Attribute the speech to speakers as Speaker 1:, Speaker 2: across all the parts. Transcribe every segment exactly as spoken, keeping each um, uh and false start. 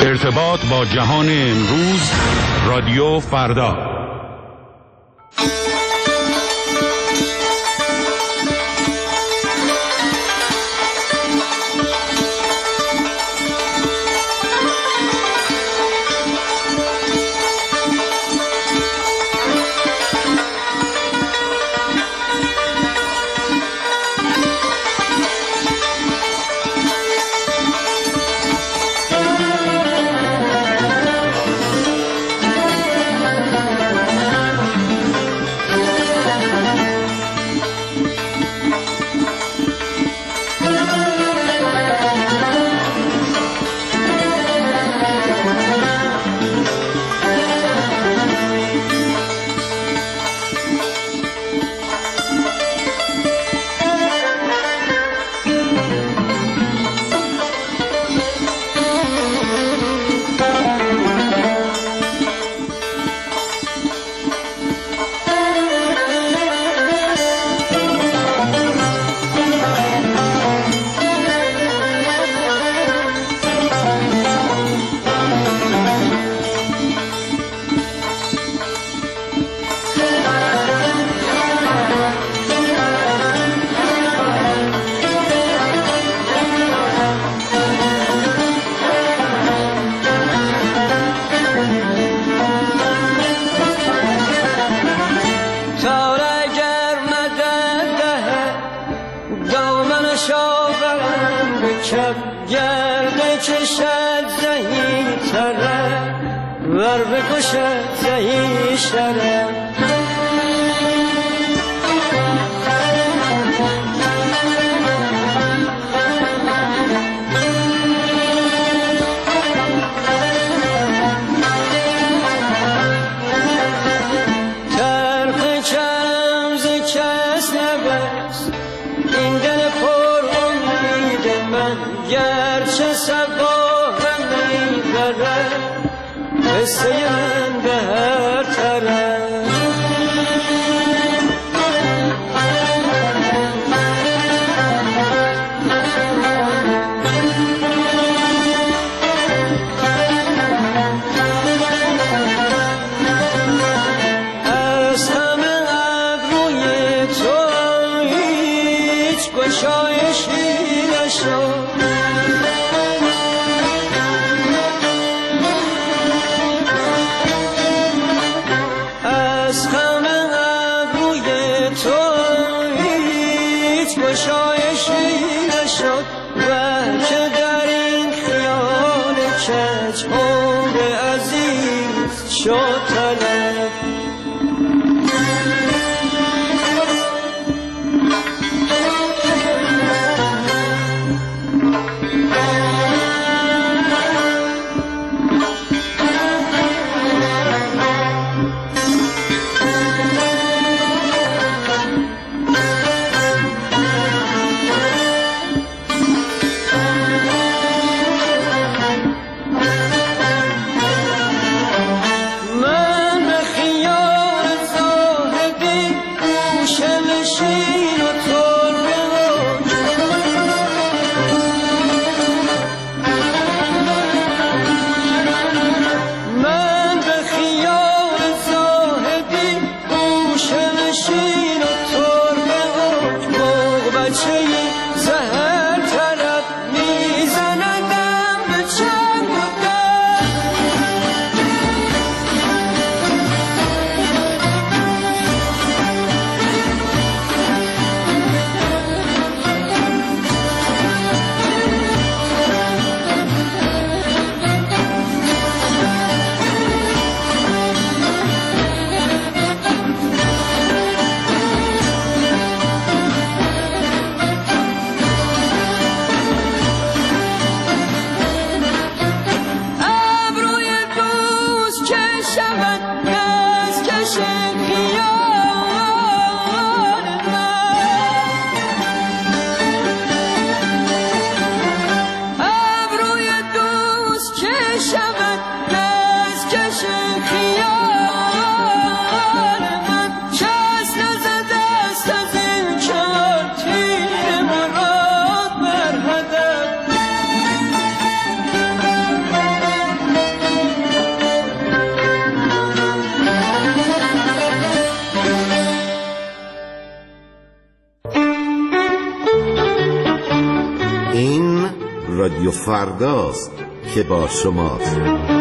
Speaker 1: ارتباط با جهان امروز، رادیو فردا.
Speaker 2: گرده کشد زهی تره ور بکشد زهی شره ترخ کرم ز کس نبست این دل پر امید من گرچه سباهم میبره قصه من به هر طرف از همه ابروی تو هیچ گشایشی نشد از همه ابروی تو هیچ گشایشی نشد و که در این خیال کج عمر عزیز شد طلب من به خیال
Speaker 3: فرداست که با شماست.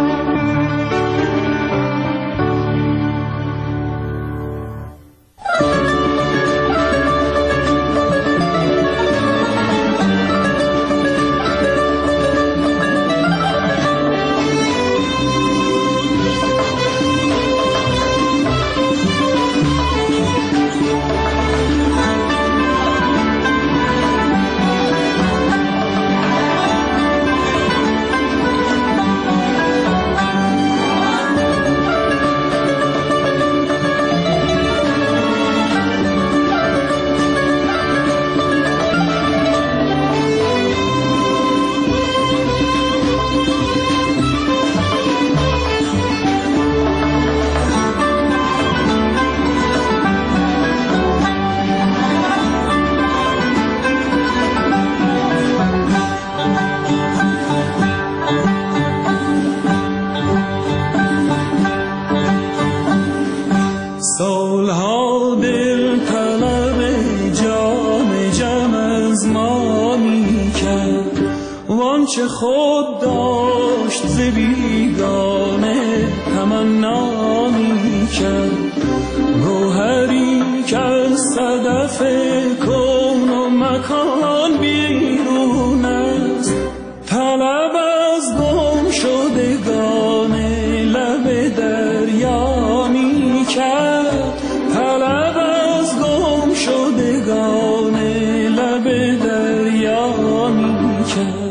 Speaker 4: چه خود داشت ز بیگانه تمنا می کرد، گوهری که از صدف کون و مکان بیرون است، طلب از گم شدگان لب دریا می کرد، طلب از گم شدگان لب دریا می کرد.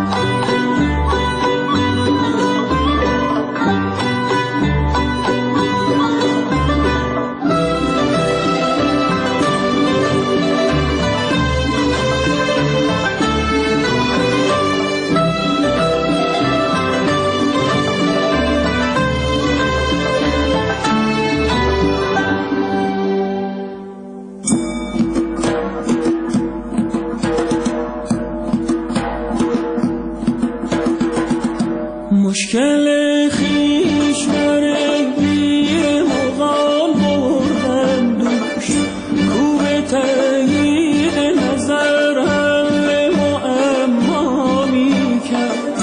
Speaker 4: مشکل خیش برای بیر مغان بردن دوش، کو به تایید نظر حل معما می کرد.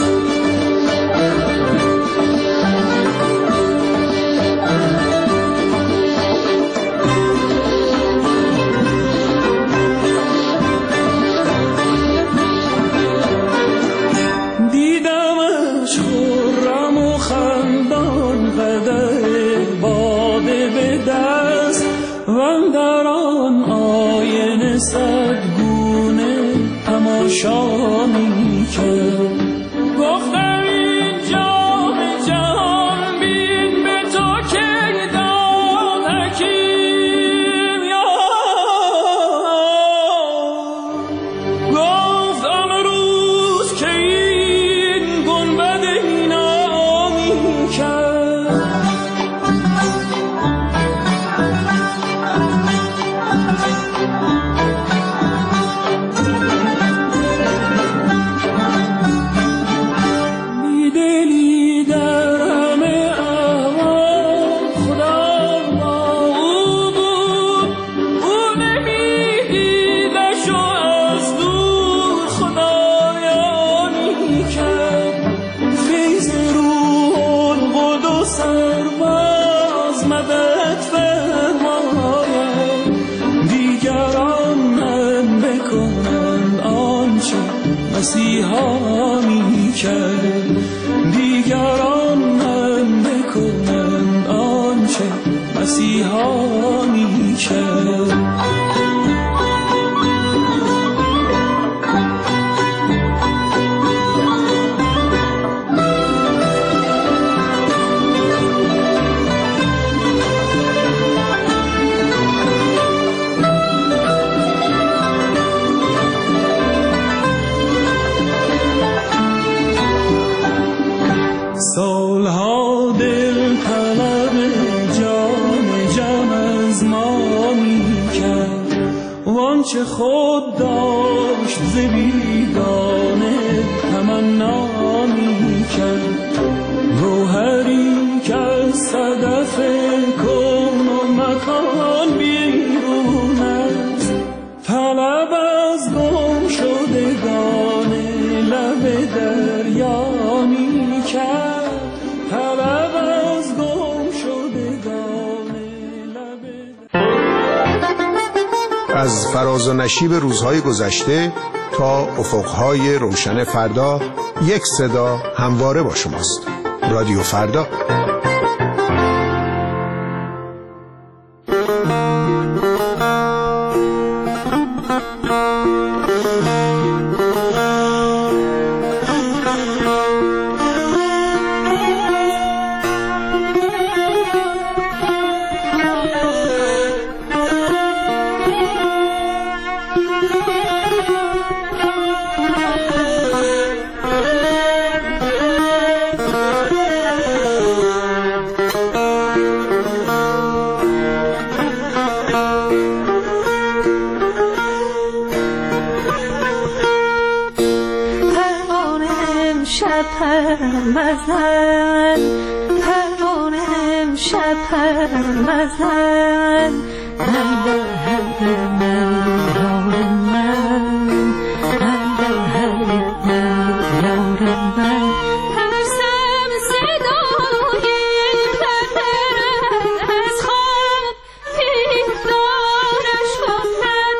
Speaker 4: دیدمش خرم و خندان قدح باده به دست، و اندر آن آینه صدگونه تماشا می کرد. گفتم این جام جهان بین به تو که داد حکیم یا گفت آن روز که این گنبد اینا می کرد. بیدلی در همه احوال خدا با او بود، او نمیدیدش و از دور خدایا می کرد. فیض روح القدس سرباز مدد فرماید، دیگران هم بکنند آنچه مسیحا می کرد، دیگران هم بکنند آنچه مسیحا می کرد. سالها دل طلب جان جم از ما می کرد، وانچه خود داشت ز بیگانه تمنا می کرد. گوهری که از صدف کون و مکان بیرون است، طلب از گم شدگان لب در دریا می کرد طلب از گم شدگان لب.
Speaker 5: از فراز و نشیب روزهای گذشته تا افقهای روشن فردا، یک صدا همواره با شماست. رادیو فردا.
Speaker 6: مزن پروانه امشب مزن من در حل من یار من من در حل من یار من ترسم صدای پدرت از خواب بیدارش کند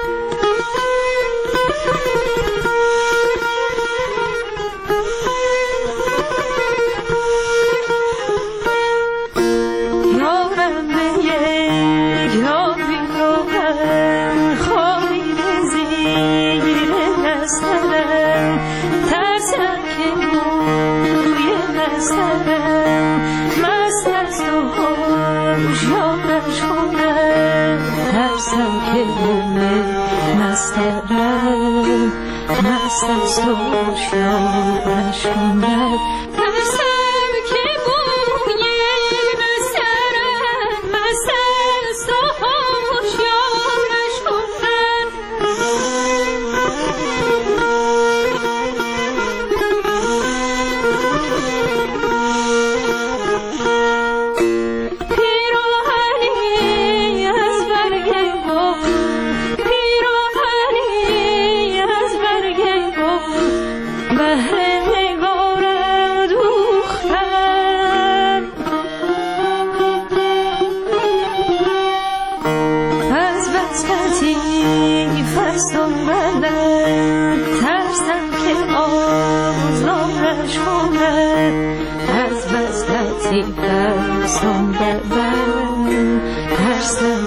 Speaker 6: مسترم مست است و هوشیارش کند ترسم که بوی مسترم مست است و هوشیارش کند پیراهنی از برگ گل ترسم که آزارش کند از بس لطیف است آن دلبر ترسم